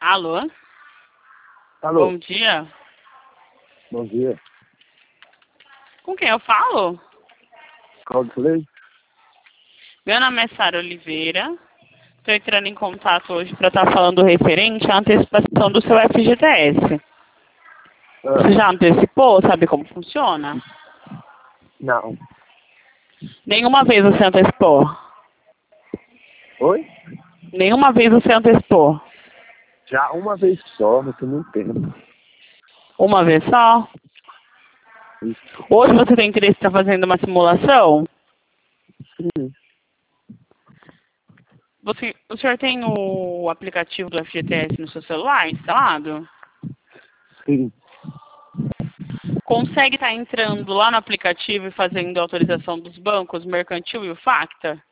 Alô? Alô, Bom dia. bom dia. Com quem eu falo? Claudio. Meu nome é Sara Oliveira. Estou entrando em contato hoje para estar falando referente à antecipação do seu FGTS. Você já antecipou? Sabe como funciona? Não. Nenhuma vez você antecipou? Oi? Nenhuma vez você antecipou? Já uma vez só, mas tem muito tempo. Uma vez só? Isso. Hoje você tem interesse em estar fazendo uma simulação? Sim. O senhor tem o aplicativo do FGTS no seu celular instalado? Sim. Consegue estar entrando lá no aplicativo e fazendo a autorização dos bancos, Mercantil e o Facta?